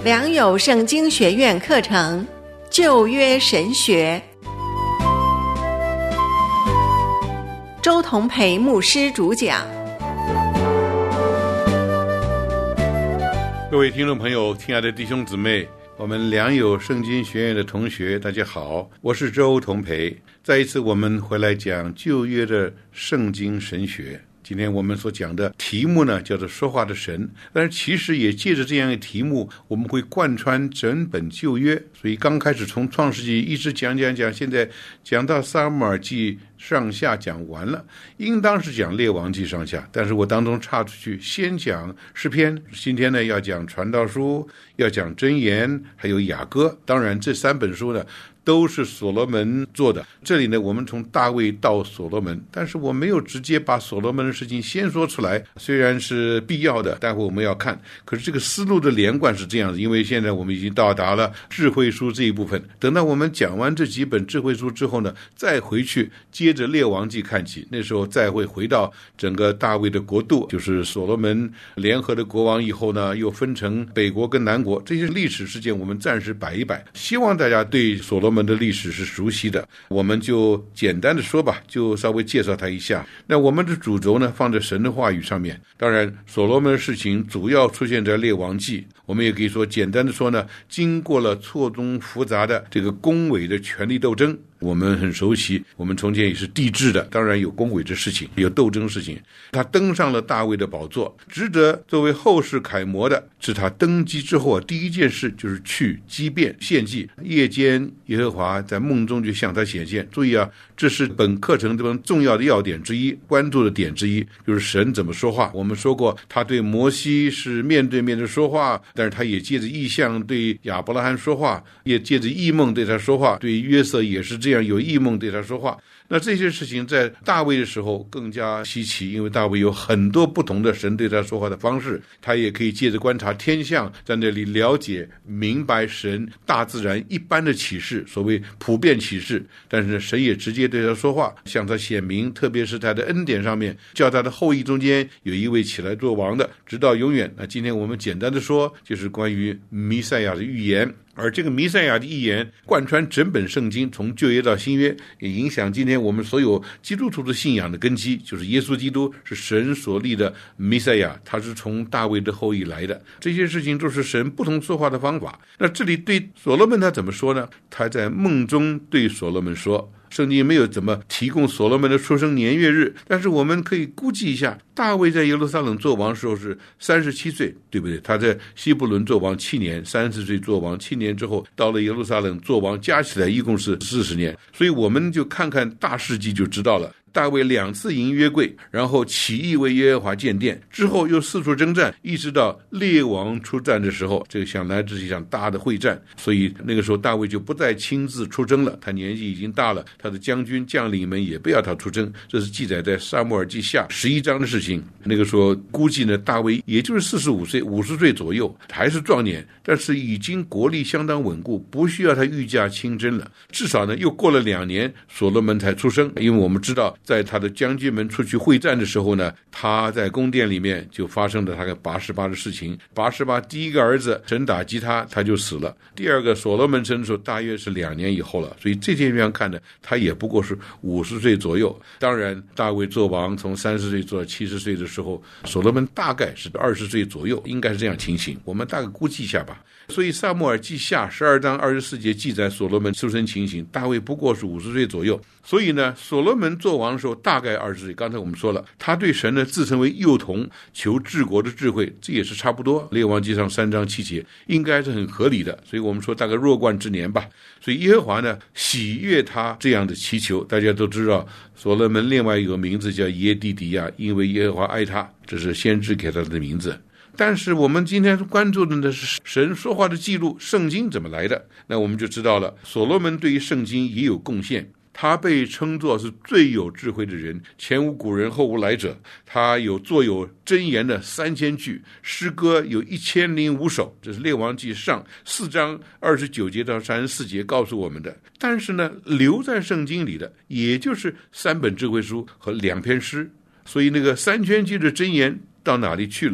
良友圣经学院课程旧约神学，周同培牧师主讲。 各位听众朋友，亲爱的弟兄姊妹，我们良友圣经学院的同学大家好，我是周同培。再一次我们回来讲旧约的圣经神学。今天我们所讲的题目呢，叫做说话的神，但是其实也借着这样一个题目，我们会贯穿整本旧约。所以刚开始从创世纪一直讲，现在讲到撒母耳记上下讲完了，应当是讲列王记上下，但是我当中插出去，先讲诗篇，今天呢要讲传道书，要讲箴言，还有雅歌。当然这三本书呢都是所罗门做的。这里呢我们从大卫到所罗门，但是我没有直接把所罗门的事情先说出来，虽然是必要的，待会我们要看。可是这个思路的连贯是这样子，因为现在我们已经到达了智慧书这一部分，等到我们讲完这几本智慧书之后呢，再回去接着列王记看起，那时候再会回到整个大卫的国度，就是所罗门联合的国王以后呢，又分成北国跟南国，这些历史事件我们暂时摆一摆，希望大家对所罗门的历史是熟悉的，我们就简单的说吧，就稍微介绍他一下。那我们的主轴呢放在神的话语上面，当然所罗门的事情主要出现在列王记，我们也可以说简单的说呢，经过了错综复杂的这个宫闱的权力斗争，我们很熟悉，我们从前也是帝制的，当然有宫闱的事情，有斗争事情。他登上了大卫的宝座，值得作为后世楷模的是他登基之后第一件事就是去祭奠献祭。夜间耶和华在梦中就向他显现，注意啊，这是本课程中重要的要点之一，关注的点之一，就是神怎么说话。我们说过他对摩西是面对面的说话，但是他也借着异象对亚伯拉罕说话，也借着异梦对他说话，对约瑟也是这样有异梦对他说话。那这些事情在大卫的时候更加稀奇，因为大卫有很多不同的神对他说话的方式，他也可以借着观察天象，在那里了解明白神大自然一般的启示，所谓普遍启示。但是神也直接对他说话，向他显明，特别是他的恩典上面，叫他的后裔中间有一位起来做王的，直到永远。那今天我们简单的说，就是关于弥赛亚的预言。而这个弥赛亚的预言贯穿整本圣经，从旧约到新约，也影响今天我们所有基督徒的信仰的根基，就是耶稣基督是神所立的弥赛亚，他是从大卫的后裔来的。这些事情都是神不同说话的方法。那这里对所罗门他怎么说呢？他在梦中对所罗门说，圣经没有怎么提供所罗门的出生年月日，但是我们可以估计一下，大卫在耶路撒冷做王的时候是37岁，对不对？他在希伯伦做王7年，30岁做王7年之后，到了耶路撒冷做王，加起来一共是40年。所以我们就看看大事记就知道了。大卫2次迎约柜，然后起义为耶和华建殿，之后又四处征战，一直到列王出战的时候，这个想来这是一场大的会战。所以那个时候大卫就不再亲自出征了，他年纪已经大了，他的将军将领们也不要他出征。这是记载在撒母耳记下11章的事情。那个时候估计呢，大卫也就是45岁50岁左右，还是壮年，但是已经国力相当稳固，不需要他御驾亲征了。至少呢又过了2年，所罗门才出生。因为我们知道在他的将军们出去会战的时候呢，他在宫殿里面就发生了他跟拔示巴的事情。拔示巴第一个儿子神打击他，他就死了。第二个所罗门生的时候大约是2年以后了，所以这件地方看呢，他也不过是50岁左右。当然大卫做王从30岁做到70岁的时候，所罗门大概是20岁左右，应该是这样情形，我们大概估计一下吧。所以撒母耳记下12章24节记载所罗门出生情形，大卫不过是50岁左右。所以呢，所罗门做王的时候大概20岁。刚才我们说了，他对神呢自称为幼童，求治国的智慧，这也是差不多。列王记上3章7节应该是很合理的。所以我们说大概弱冠之年吧。所以耶和华呢喜悦他这样的祈求。大家都知道所罗门另外一个名字叫耶底底亚，因为耶和华爱他，这是先知给他的名字。但是我们今天关注的呢是神说话的记录，圣经怎么来的？那我们就知道了，所罗门对于圣经也有贡献。他被称作是最有智慧的人，前无古人后无来者。他作有箴言的3000句，诗歌有1005首，这是列王记上4章29节到34节告诉我们的。但是呢，留在圣经里的也就是3本智慧书和2篇诗，所以那个3000句的箴言到哪里去了？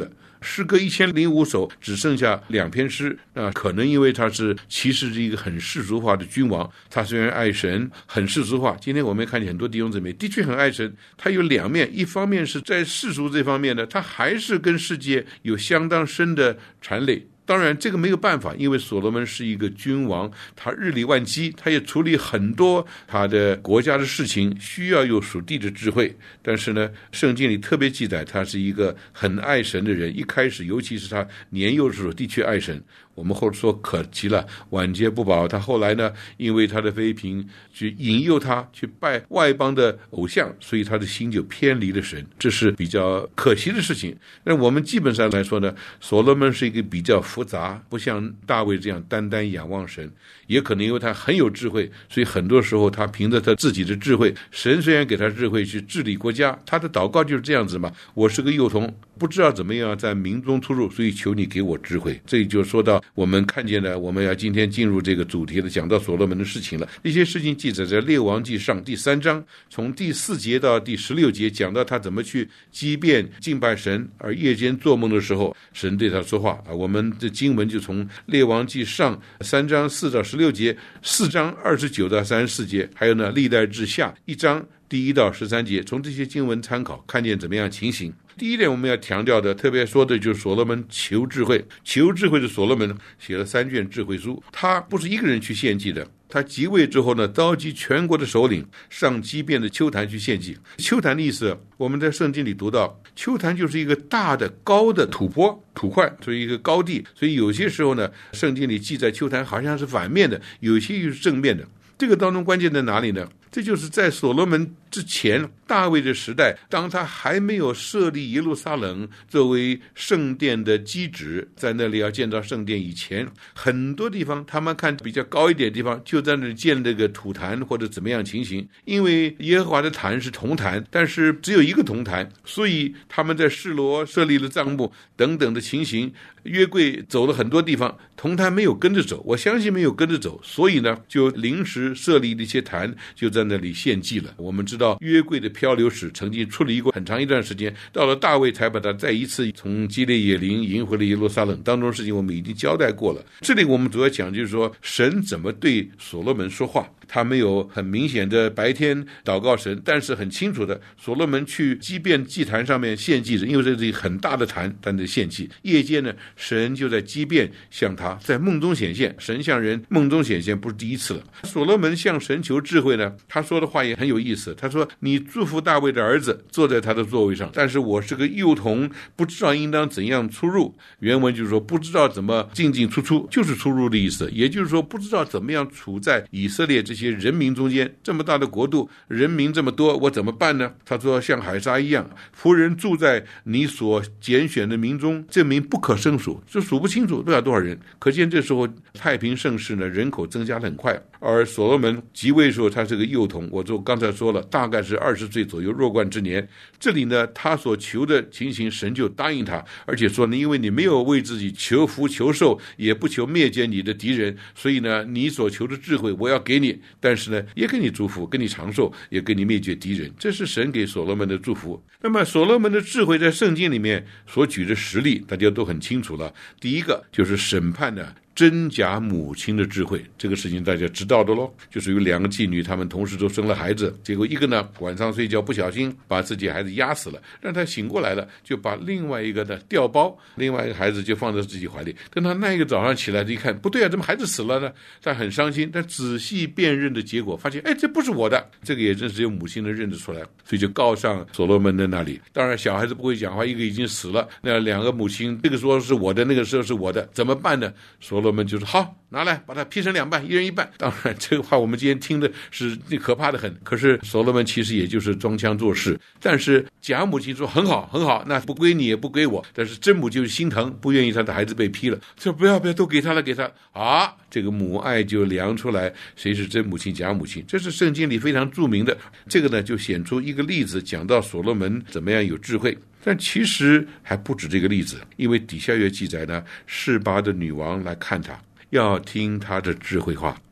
诗歌1005首只剩下2篇诗，可能因为他其实是一个很世俗化的君王，他虽然爱神，很世俗化。今天我们看见很多弟兄姊妹的确很爱神，他有2面，一方面是在世俗这方面呢，他还是跟世界有相当深的缠累。当然这个没有办法，因为所罗门是一个君王，他日理万机，他也处理很多他的国家的事情，需要有属地的智慧。但是呢，圣经里特别记载他是一个很爱神的人，一开始尤其是他年幼的时候的确爱神。我们后说可惜了，晚节不保。他后来呢，因为他的妃嫔去引诱他去拜外邦的偶像，所以他的心就偏离了神，这是比较可惜的事情。那我们基本上来说呢，所罗门是一个比较复杂，不像大卫这样单单仰望神，也可能因为他很有智慧，所以很多时候他凭着他自己的智慧，神虽然给他智慧去治理国家，他的祷告就是这样子嘛，我是个幼童，不知道怎么样在民中出入，所以求你给我智慧。这就说到我们看见了，我们要今天进入这个主题了，讲到所罗门的事情了。这些事情记载在列王记上第3章，从第4节到第16节，讲到他怎么去激辩敬拜神，而夜间做梦的时候神对他说话。我们的经文就从列王记上3章4到16节，4章29到34节，还有呢历代志下1章第1到13节，从这些经文参考，看见怎么样情形。第一点我们要强调的，特别说的就是所罗门求智慧。求智慧的所罗门写了3卷智慧书，他不是一个人去献祭的，他即位之后呢，召集全国的首领上激辩的丘坛去献祭。丘坛的意思，我们在圣经里读到，丘坛就是一个大的高的土块，所以一个高地。所以有些时候呢，圣经里记载丘坛好像是反面的，有些又是正面的。这个当中关键在哪里呢？这就是在所罗门之前，大卫的时代，当他还没有设立耶路撒冷作为圣殿的基址，在那里要建造圣殿以前，很多地方他们看比较高一点的地方，就在那里建这个土坛或者怎么样情形。因为耶和华的坛是铜坛，但是只有一个铜坛，所以他们在示罗设立了帐幕等等的情形。约柜走了很多地方，铜坛没有跟着走，我相信没有跟着走，所以呢，就临时设立了一些坛，就在那里献祭了。我们知道约柜的漂流史曾经处理过很长一段时间，到了大卫才把它再一次从基列野林迎回了耶路撒冷。当中的事情我们已经交代过了。这里我们主要讲就是说，神怎么对所罗门说话。他没有很明显的白天祷告神，但是很清楚的，所罗门去激辩祭坛上面献祭，因为这是一个很大的坛，但是献祭。夜间呢，神就在激辩向他在梦中显现，神向人梦中显现不是第一次了。所罗门向神求智慧呢，他说的话也很有意思。他说：“你祝福大卫的儿子坐在他的座位上，但是我是个幼童，不知道应当怎样出入。”原文就是说不知道怎么进进出出，就是出入的意思。也就是说不知道怎么样处在以色列这些人民中间，这么大的国度，人民这么多，我怎么办呢？他说像海沙一样，仆人住在你所拣选的民中，这民不可胜数，就数不清楚不知道多少人。可见这时候太平盛世呢，人口增加得很快。而所罗门即位的时候，他是个幼童，我就刚才说了，大概是20岁左右，弱冠之年。这里呢，他所求的情形，神就答应他，而且说呢，因为你没有为自己求福求寿，也不求灭绝你的敌人，所以呢，你所求的智慧我要给你，但是呢，也给你祝福，给你长寿，也给你灭绝敌人。这是神给所罗门的祝福。那么所罗门的智慧在圣经里面所举的实例，大家都很清楚了。第一个就是审判的真假母亲的智慧，这个事情大家知道的咯，就是有2个妓女，她们同时都生了孩子，结果一个呢晚上睡觉不小心把自己孩子压死了，让他醒过来了，就把另外一个的调包，另外一个孩子就放在自己怀里。等他那一个早上起来一看，不对啊，怎么孩子死了呢？他很伤心，但仔细辨认的结果发现，这不是我的，这个也真是有母亲能认得出来，所以就告上所罗门的那里。当然小孩子不会讲话，一个已经死了，那2个母亲，这个说是我的，那个时候是我的，怎么办呢？所罗门就是好，拿来把它劈成2半，一人1半。当然这个话我们今天听的是可怕的很，可是所罗门其实也就是装腔作势。但是假母亲说很好很好，那不归你也不归我，但是真母就是心疼，不愿意他的孩子被劈了，说不要都给他了，给他啊，这个母爱就量出来谁是真母亲假母亲。这是圣经里非常著名的，这个呢就显出一个例子，讲到所罗门怎么样有智慧。但其实还不止这个例子，因为底下有记载呢，示巴的女王来看他，要听他的智慧话。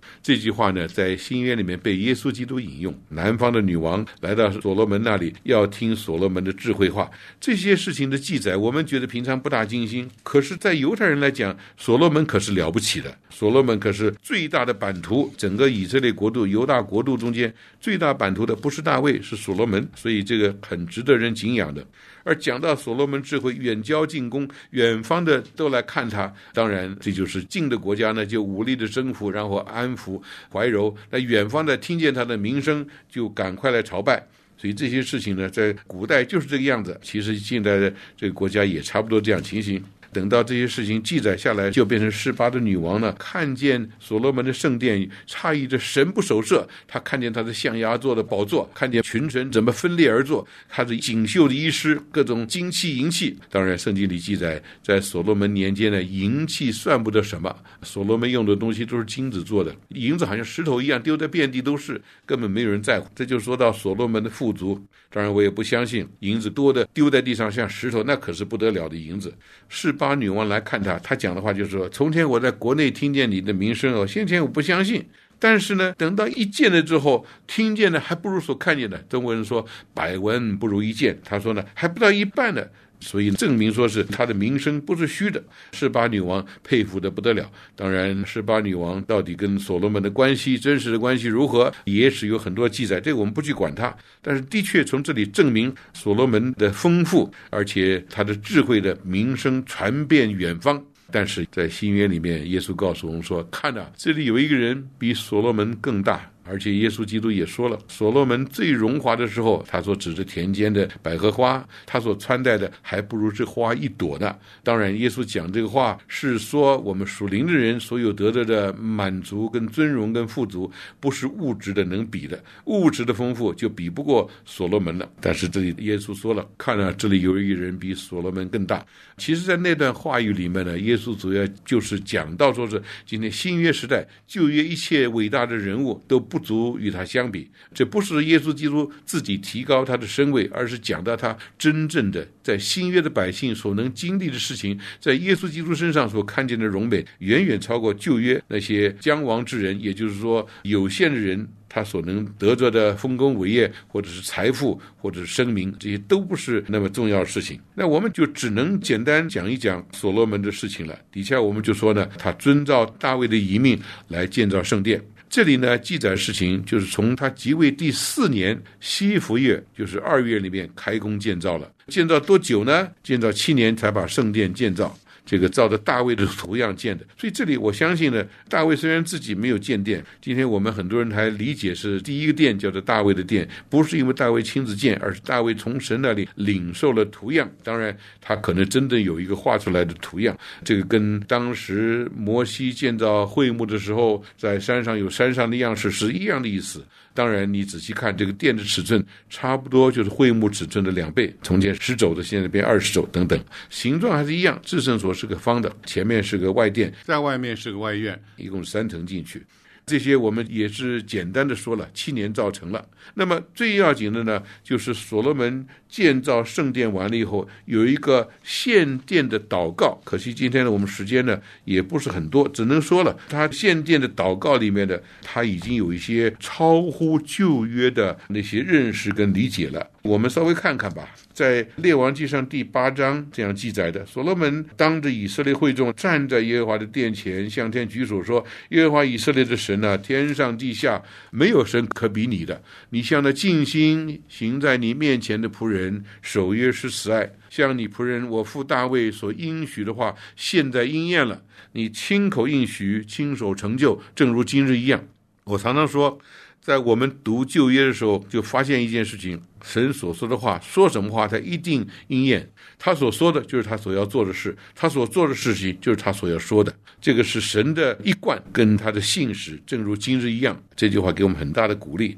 这句话呢，在新约里面被耶稣基督引用。南方的女王来到所罗门那里，要听所罗门的智慧话。这些事情的记载，我们觉得平常不大惊心，可是在犹太人来讲，所罗门可是了不起的。所罗门可是最大的版图，整个以色列国度、犹大国度中间最大版图的不是大卫，是所罗门，所以这个很值得人敬仰的。而讲到所罗门智慧，远交近攻，远方的都来看他，当然这就是近的国家呢就武力的征服，然后安抚怀柔，那远方的听见他的名声就赶快来朝拜。所以这些事情呢，在古代就是这个样子，其实现在的这个国家也差不多这样情形。等到这些事情记载下来，就变成示巴的女王呢，看见所罗门的圣殿，诧异着神不守舍。她看见他的象牙做的宝座，看见群臣怎么分裂而坐，他的锦绣的衣饰，各种金器银器。当然圣经里记载，在所罗门年间呢，银器算不得什么，所罗门用的东西都是金子做的，银子好像石头一样丢得遍地都是，根本没有人在乎。这就说到所罗门的富足。当然我也不相信银子多的丢在地上像石头，那可是不得了的银子。示巴女王来看他讲的话就是说，从前我在国内听见你的名声先前我不相信，但是呢，等到一见了之后，听见的还不如所看见的。中国人说百闻不如一见，他说呢还不到一半呢，所以证明说是他的名声不是虚的。示巴女王佩服的不得了。当然示巴女王到底跟所罗门的关系，真实的关系如何，也是有很多记载，这个我们不去管它，但是的确从这里证明所罗门的丰富，而且他的智慧的名声传遍远方。但是在新约里面，耶稣告诉我们说，看啊，这里有一个人比所罗门更大。而且耶稣基督也说了，所罗门最荣华的时候，他所指着田间的百合花，他所穿戴的还不如这花一朵呢。当然耶稣讲这个话是说，我们属灵的人所有得到的满足跟尊荣跟富足，不是物质的能比的，物质的丰富就比不过所罗门了。但是这里耶稣说了，看啊，这里有一个人比所罗门更大。其实在那段话语里面呢，耶稣主要就是讲到说是今天新约时代旧约一切伟大的人物都不足与他相比。这不是耶稣基督自己提高他的身位，而是讲到他真正的在新约的百姓所能经历的事情，在耶稣基督身上所看见的荣美，远远超过旧约那些将亡之人，也就是说有限的人他所能得着的丰功伟业，或者是财富，或者是声名，这些都不是那么重要的事情。那我们就只能简单讲一讲所罗门的事情了。底下我们就说呢，他遵照大卫的遗命来建造圣殿。这里呢记载事情就是从他即位第4年西弗月，就是2月里面开工建造了。建造多久呢？建造7年才把圣殿建造，这个照着大卫的图样建的。所以这里我相信呢，大卫虽然自己没有建殿，今天我们很多人还理解是第一个殿叫做大卫的殿，不是因为大卫亲自建，而是大卫从神那里领受了图样。当然他可能真的有一个画出来的图样，这个跟当时摩西建造会幕的时候在山上有山上的样式是一样的意思。当然你仔细看这个殿的尺寸，差不多就是会幕尺寸的2倍，从前10肘的现在变20肘等等，形状还是一样。至圣所是个方的，前面是个外殿，在外面是个外院，一共3层进去。这些我们也是简单的说了，7年造成了。那么最要紧的呢，就是所罗门建造圣殿完了以后，有一个献殿的祷告。可惜今天呢，我们时间呢也不是很多，只能说了，他献殿的祷告里面的，他已经有一些超乎旧约的那些认识跟理解了。我们稍微看看吧，在列王记上第8章这样记载的，所罗门当着以色列会众站在耶和华的殿前，向天举手说，耶和华以色列的神啊，天上地下没有神可比你的，你向那尽心行在你面前的仆人守约施慈爱，像你仆人我父大卫所应许的话现在应验了，你亲口应许，亲手成就，正如今日一样。我常常说，在我们读旧约的时候就发现一件事情，神所说的话，说什么话他一定应验，他所说的就是他所要做的事，他所做的事情就是他所要说的，这个是神的一贯跟他的信使，正如今日一样。这句话给我们很大的鼓励。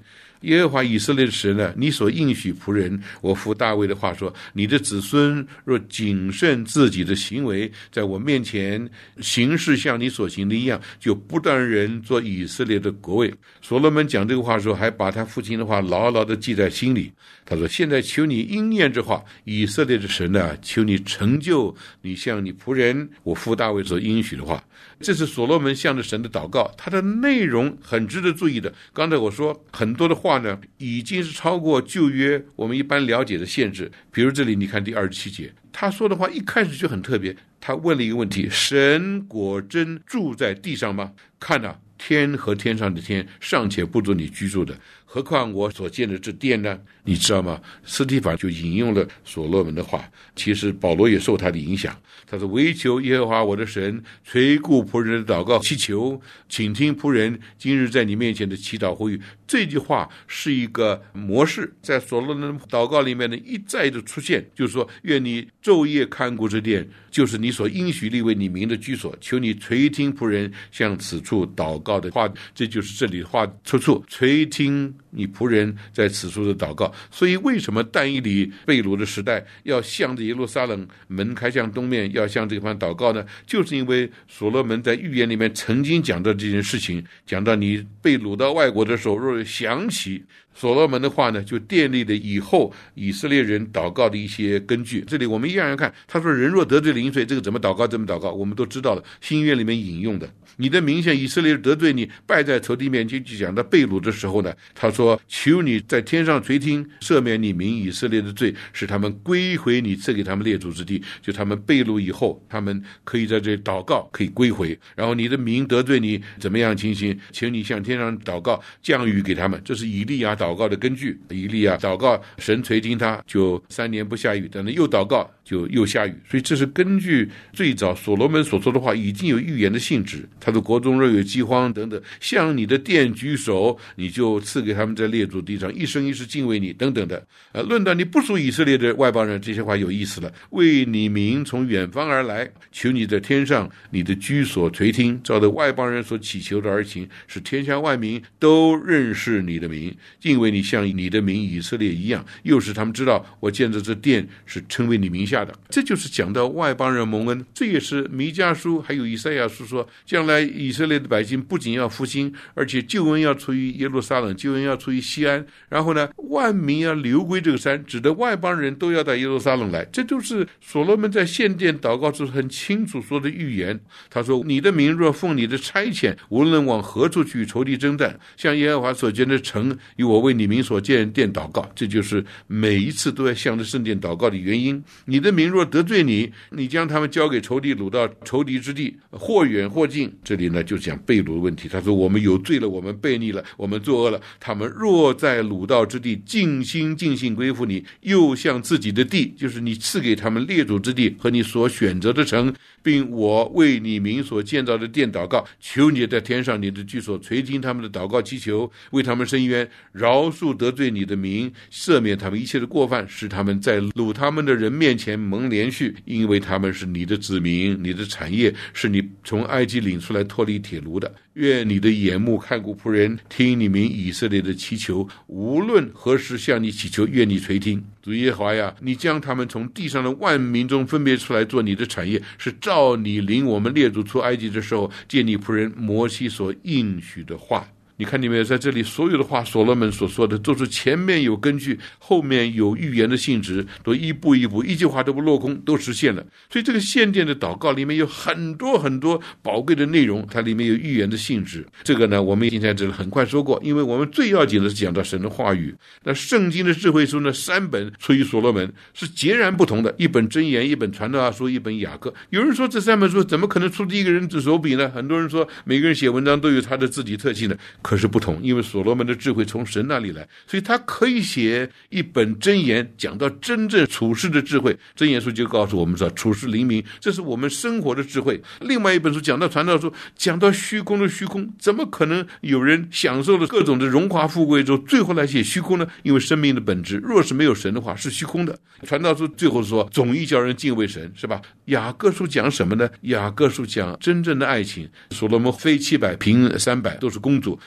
耶和华以色列的神呢，你所应许仆人我父大卫的话说，你的子孙若谨慎自己的行为，在我面前行事像你所行的一样，就不当人做以色列的国位。所罗门讲这个话的时候，还把他父亲的话牢牢地记在心里。他说，现在求你应验这话，以色列的神呢，求你成就你向你仆人我父大卫所应许的话。这是所罗门向着神的祷告，他的内容很值得注意的。刚才我说很多的话呢，已经是超过旧约我们一般了解的限制。比如这里你看第27节，他说的话一开始就很特别，他问了一个问题，神果真住在地上吗？看啊，天和天上的天尚且不足你居住的，何况我所建的这殿呢？你知道吗？斯提法就引用了所罗门的话，其实保罗也受他的影响。他说，唯求耶和华我的神垂顾仆人的祷告祈求，请听仆人今日在你面前的祈祷呼吁。这句话是一个模式，在所罗门祷告里面呢一再的出现，就是说，愿你昼夜看顾这殿，就是你所应许立为你名的居所，求你垂听仆人向此处祷告的话。这就是这里的话出处，垂听你仆人在此处的祷告。所以为什么但以理被掳的时代要向着耶路撒冷门开向东面，要向这个地方祷告呢？就是因为所罗门在预言里面曾经讲到这件事情，讲到你被掳到外国的时候，若想起所罗门的话呢，就奠定了以后以色列人祷告的一些根据。这里我们一样要看，他说人若得罪零碎，这个怎么祷告怎么祷告，我们都知道了，新约里面引用的。你的名向以色列得罪你，败在仇敌面前，就讲到被掳的时候呢，他说求你在天上垂听，赦免你民以色列的罪，使他们归回你赐给他们列祖之地。就他们被掳以后，他们可以在这里祷告，可以归回。然后你的民得罪你，怎么样情形，请你向天上祷告，降雨给他们。这是以利亚祷告的根据。以利亚祷告，神垂听他，就3年不下雨，但是又祷告就又下雨。所以这是根据最早所罗门所说的话，已经有预言的性质。他的国中若有饥荒等等，向你的殿举手，你就赐给他们在列祖地上一生一世敬畏你等等的。论到你不属以色列的外邦人，这些话有意思了。为你民从远方而来，求你在天上你的居所垂听，照着外邦人所祈求的而行，使天下万民都认识你的名，敬畏你像你的名以色列一样，又使他们知道我建造这殿是称为你名下的。这就是讲到外邦人蒙恩。这也是弥迦书还有以赛亚书说，将来以色列的百姓不仅要复兴，而且救恩要出于耶路撒冷，救恩要出于西安，然后呢万民要流归这个山，指的外邦人都要到耶路撒冷来。这就是所罗门在献殿祷告时很清楚说的预言。他说，你的民若奉你的差遣，无论往何处去仇敌征战，向耶和华所建的城与我为你民所建殿祷告。这就是每一次都要向着圣殿祷告的原因。你的民若得罪你，你将他们交给仇敌，掳到仇敌之地，或远或近。这里呢就讲被掳的问题。他说，我们有罪了，我们悖逆了，我们作恶了。他们若在掳到之地尽心尽性归附你，又向自己的地，就是你赐给他们列祖之地和你所选择的城，并我为你民所建造的殿祷告，求你在天上你的居所垂听他们的祷告祈求，为他们伸冤，饶恕得罪你的民，赦免他们一切的过犯，使他们在掳他们的人面前蒙连续，因为他们是你的子民，你的产业，是你从埃及领出来脱离铁炉的。愿你的眼目看顾仆人，听你民以色列的祈求，无论何时向你祈求，愿你垂听。主耶和华呀，你将他们从地上的万民中分别出来做你的产业，是照你领我们列祖出埃及的时候，借你仆人摩西所应许的话。你看，你们在这里所有的话，所罗门所说的都是前面有根据，后面有预言的性质，都一步一步，一句话都不落空，都实现了。所以这个献殿的祷告里面有很多很多宝贵的内容，它里面有预言的性质。这个呢，我们今天这里很快说过，因为我们最要紧的是讲到神的话语。那圣经的智慧书呢，3本出于所罗门，是截然不同的，一本箴言，一本传道书，一本雅各。有人说这3本书怎么可能出自一个人之手笔呢？很多人说每个人写文章都有他的自己特性的，可是不同，因为所罗门的智慧从神那里来，所以他可以写一本箴言，讲到真正处世的智慧。箴言书就告诉我们说，处世灵明，这是我们生活的智慧。另外一本书讲到传道书，讲到虚空的虚空，怎么可能有人享受了各种的荣华富贵之后，最后来写虚空呢？因为生命的本质若是没有神的话是虚空的。传道书最后说，总意叫人敬畏神，是吧？雅各书讲什么呢？雅各书讲真正的爱情。所罗门非700平300，都是公主，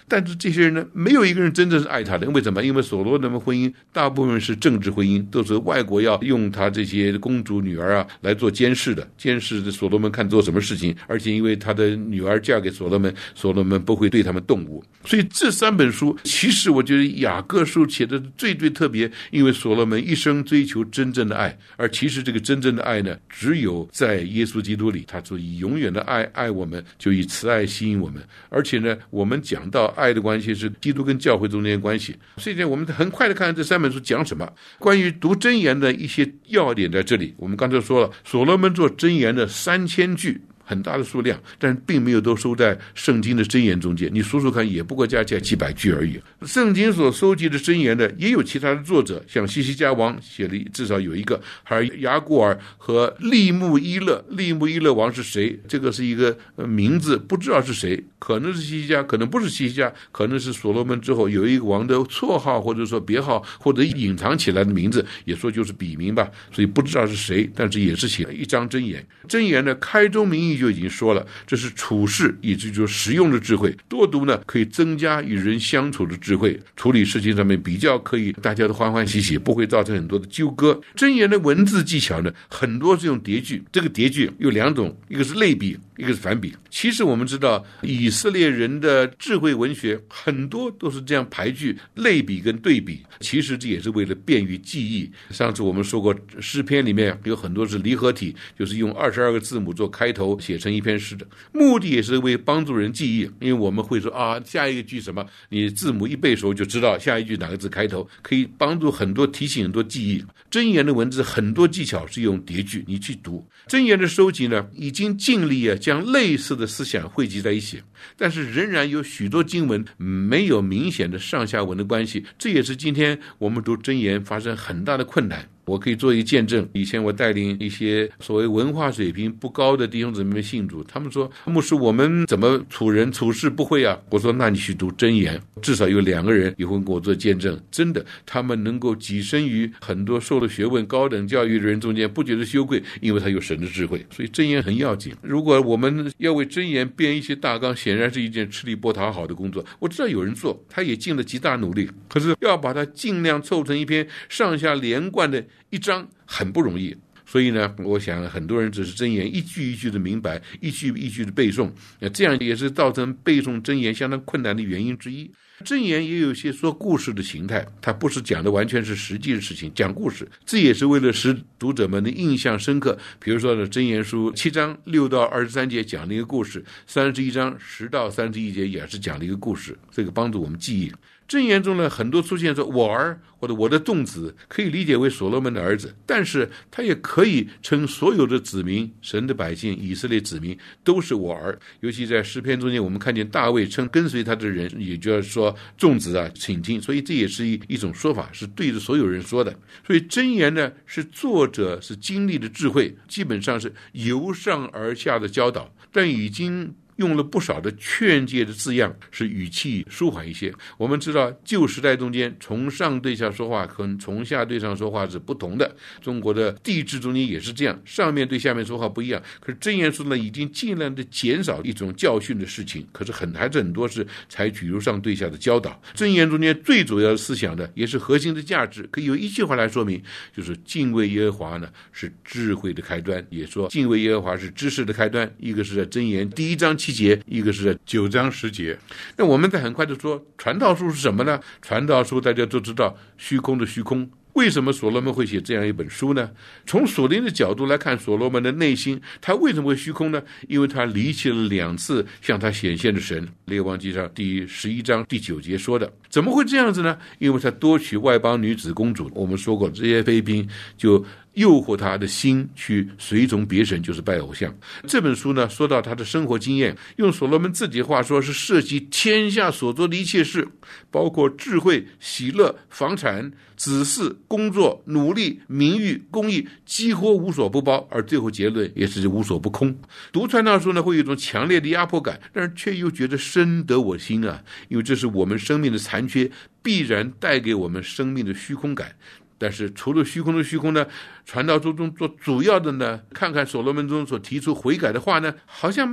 但是这些人呢，没有一个人真正是爱他的。为什么？因为所罗门婚姻大部分是政治婚姻，都是外国要用他这些公主女儿啊来做监视的，监视所罗门看做什么事情，而且因为他的女儿嫁给所罗门，所罗门不会对他们动武。所以这3本书，其实我觉得雅各书写的最特别，因为所罗门一生追求真正的爱，而其实这个真正的爱呢，只有在耶稣基督里，他说以永远的爱爱我们，就以慈爱吸引我们。而且呢，我们讲到爱的关系是基督跟教会中间的关系，所以呢，我们很快的看这3本书讲什么。关于读箴言的一些要点在这里，我们刚才说了，所罗门做箴言的3000句，很大的数量，但并没有都收在圣经的箴言中间，你数数看，也不过加起来几百句而已。圣经所收集的箴言的也有其他的作者，像西西家王写的至少有一个，还有雅古尔和利木伊勒。利木伊勒王是谁？这个是一个名字，不知道是谁，可能是西西家，可能不是西西家，可能是所罗门之后有一个王的绰号，或者说别号，或者隐藏起来的名字，也说就是笔名吧，所以不知道是谁，但是也是写了一章箴言。箴言的开宗明义就已经说了，这是处事以及就是实用的智慧，多读呢可以增加与人相处的智慧，处理事情上面比较可以大家都欢欢喜喜，不会造成很多的纠葛。箴言的文字技巧呢，很多是用叠句，这个叠句有2种，一个是类比，一个是反比。其实我们知道以色列人的智慧文学很多都是这样排句，类比跟对比，其实这也是为了便于记忆。上次我们说过诗篇里面有很多是离合体，就是用22个字母做开头写成一篇诗的，目的也是为帮助人记忆。因为我们会说啊，下一个句什么，你字母一背熟就知道下一句哪个字开头，可以帮助很多提醒很多记忆。箴言的文字很多技巧是用叠句，你去读。箴言的收集呢，已经尽力将类似的思想汇集在一起，但是仍然有许多经文没有明显的上下文的关系，这也是今天我们读箴言发生很大的困难。我可以做一见证，以前我带领一些所谓文化水平不高的弟兄姊妹信主，他们说牧师我们怎么处人处事不会啊，我说那你去读箴言，至少有2个人也会给我做见证，真的他们能够跻身于很多受了学问高等教育的人中间，不觉得羞愧，因为他有神的智慧。所以箴言很要紧，如果我们要为箴言编一些大纲，显然是一件吃力不讨好的工作。我知道有人做，他也尽了极大努力，可是要把它尽量凑成一篇上下连贯的一章很不容易。所以呢，我想很多人只是箴言一句一句的明白，一句一句的背诵，这样也是造成背诵箴言相当困难的原因之一。箴言也有些说故事的形态，它不是讲的完全是实际的事情，讲故事，这也是为了使读者们的印象深刻。比如说呢，箴言书7章6到23节讲了一个故事，31章10到31节也是讲了一个故事，这个帮助我们记忆。箴言中呢，很多出现说我儿或者我的动词，可以理解为所罗门的儿子，但是他也可以称所有的子民，神的百姓，以色列子民都是我儿。尤其在诗篇中间，我们看见大卫称跟随他的人，也就是说众子啊，请听，所以这也是一种说法，是对着所有人说的。所以箴言呢，是作者是经历的智慧，基本上是由上而下的教导，但已经用了不少的劝诫的字样，使语气舒缓一些。我们知道旧时代中间从上对下说话和从下对上说话是不同的，中国的帝制中间也是这样，上面对下面说话不一样。可是箴言书呢，已经尽量的减少一种教训的事情，可是还是很多是采取由上对下的教导。箴言中间最主要的思想的，也是核心的价值，可以有一句话来说明，就是敬畏耶和华呢是智慧的开端，也说敬畏耶和华是知识的开端。一个是在箴言1章7节，一个是9章10节。那我们再很快的说，传道书是什么呢？传道书大家都知道，虚空的虚空。为什么所罗门会写这样一本书呢？从属灵的角度来看，所罗门的内心，他为什么会虚空呢？因为他离弃了2次向他显现的神。列王纪上第11章第9节说的。怎么会这样子呢？因为他多娶外邦女子公主。我们说过，这些妃嫔就诱惑他的心去随从别神，就是拜偶像。这本书呢，说到他的生活经验，用所罗门自己的话说，是涉及天下所做的一切事，包括智慧、喜乐、房产、子嗣、工作、努力、名誉、公义，几乎无所不包，而最后结论也是无所不空。读传道书呢，会有一种强烈的压迫感，但是却又觉得深得我心啊，因为这是我们生命的残缺，必然带给我们生命的虚空感。但是除了虚空的虚空呢，传道书中做主要的呢，看看所罗门中所提出悔改的话呢，好像没有。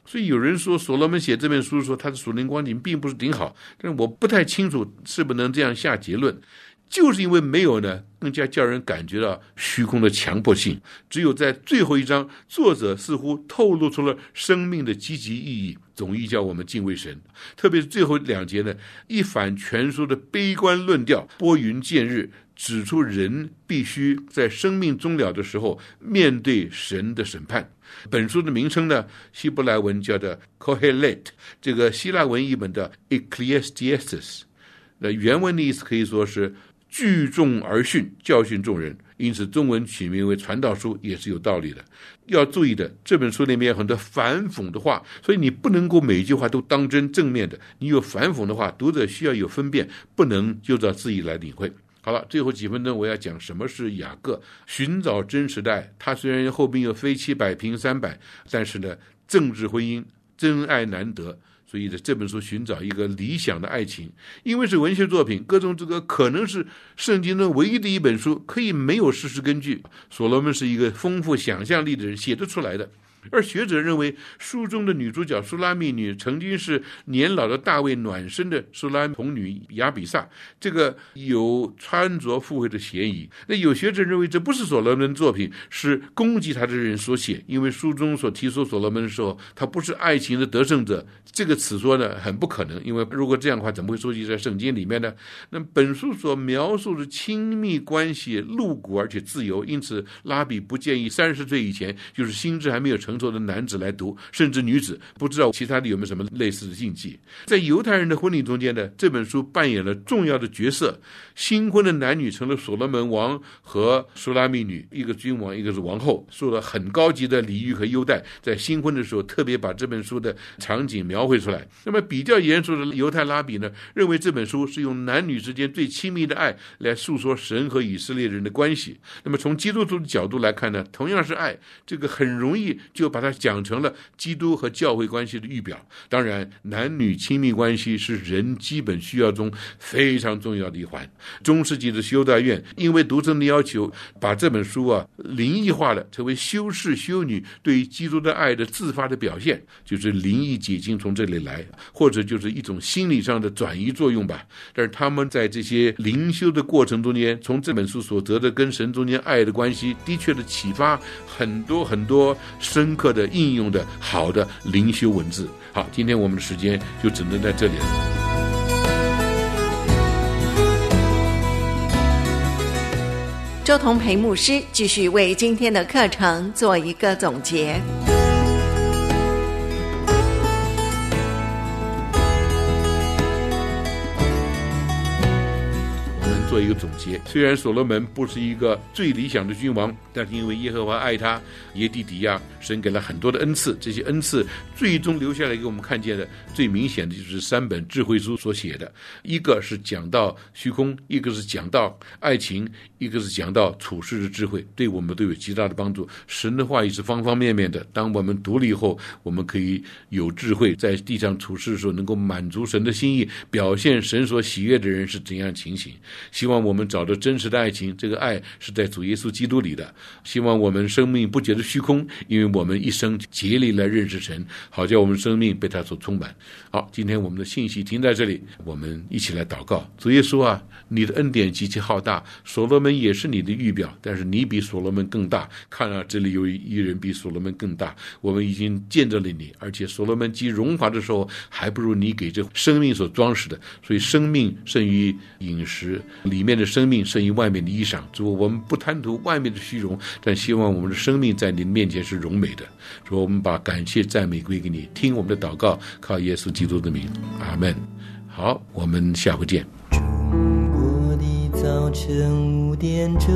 所以有人说所罗门写这本书说他的属灵光景并不是挺好，但是我不太清楚是不是能这样下结论，就是因为没有呢，更加叫人感觉到虚空的强迫性。只有在最后一章，作者似乎透露出了生命的积极意义，总意叫我们敬畏神。特别是最后2节呢，一反全书的悲观论调，拨云见日，指出人必须在生命终了的时候面对神的审判。本书的名称呢，希伯来文叫做 Kohelet， 这个希腊文译本的 Ecclesiastes， 那原文的意思可以说是聚众而训，教训众人，因此中文取名为传道书也是有道理的。要注意的，这本书里面有很多反讽的话，所以你不能够每一句话都当真正面的，你有反讽的话，读者需要有分辨，不能就照自己来领会。好了，最后几分钟我要讲什么是雅各，寻找真实的爱。他虽然后面有非700平300，但是呢，政治婚姻真爱难得，所以这本书寻找一个理想的爱情。因为是文学作品，各种这个可能是圣经中唯一的一本书可以没有事实根据。所罗门是一个丰富想象力的人写得出来的。而学者认为书中的女主角舒拉密女曾经是年老的大卫暖身的舒拉童女亚比萨，这个有穿着附会的嫌疑。那有学者认为这不是所罗门作品，是攻击他的人所写，因为书中所提出所罗门的时候，他不是爱情的得胜者，这个此说呢很不可能，因为如果这样的话怎么会收集在圣经里面呢？那本书所描述的亲密关系露骨而且自由，因此拉比不建议30岁以前，就是心智还没有成熟的男子来读，甚至女子，不知道其他的有没有什么类似的禁忌。在犹太人的婚礼中间呢，这本书扮演了重要的角色，新婚的男女成了所罗门王和舒拉密女，一个君王一个是王后，受了很高级的礼遇和优待。在新婚的时候特别把这本书的场景描绘出来。那么比较严肃的犹太拉比呢，认为这本书是用男女之间最亲密的爱来诉说神和以色列人的关系。那么从基督徒的角度来看呢，同样是爱，这个很容易就把它讲成了基督和教会关系的预表。当然男女亲密关系是人基本需要中非常重要的一环。中世纪的修道院因为读者的要求，把这本书灵异化了，成为修士修女对于基督的爱的自发的表现，就是灵异解经从这里来，或者就是一种心理上的转移作用吧。但是他们在这些灵修的过程中间，从这本书所得的跟神中间爱的关系，的确的启发很多很多深刻的应用的好的灵修文字。好，今天我们的时间就只能在这里了。 周同培牧师继续为今天的课程做一个总结。 做一个总结，虽然所罗门不是一个最理想的君王，但是因为耶和华爱他，耶地底亚神给了很多的恩赐，这些恩赐最终留下来给我们看见的最明显的就是3本智慧书所写的，一个是讲到虚空，一个是讲到爱情，一个是讲到处世的智慧，对我们都有极大的帮助。神的话语是方方面面的，当我们读了以后，我们可以有智慧，在地上处事的时候能够满足神的心意，表现神所喜悦的人是怎样情形。希望我们找到真实的爱情，这个爱是在主耶稣基督里的。希望我们生命不觉得虚空，因为我们一生竭力来认识神，好叫我们生命被他所充满。好，今天我们的信息停在这里，我们一起来祷告。主耶稣啊，你的恩典极其浩大，所罗门也是你的预表，但是你比所罗门更大。看啊，这里有一人比所罗门更大，我们已经见着了你，而且所罗门极荣华的时候，还不如你给这生命所装饰的。所以生命胜于饮食，里面的生命胜于外面的衣裳。主，我们不贪图外面的虚荣，但希望我们的生命在你面前是荣美的。主，我们把感谢赞美归给你，听我们的祷告，靠耶稣基督的名，阿们。好，我们下回见。 中国的早晨5点钟，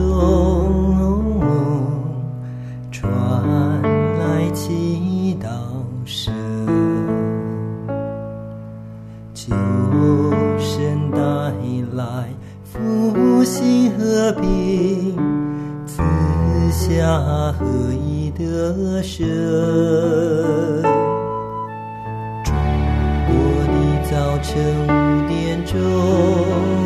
传来祈祷声，救神带来复兴和平，赐下合一的神。中国的早晨5点钟，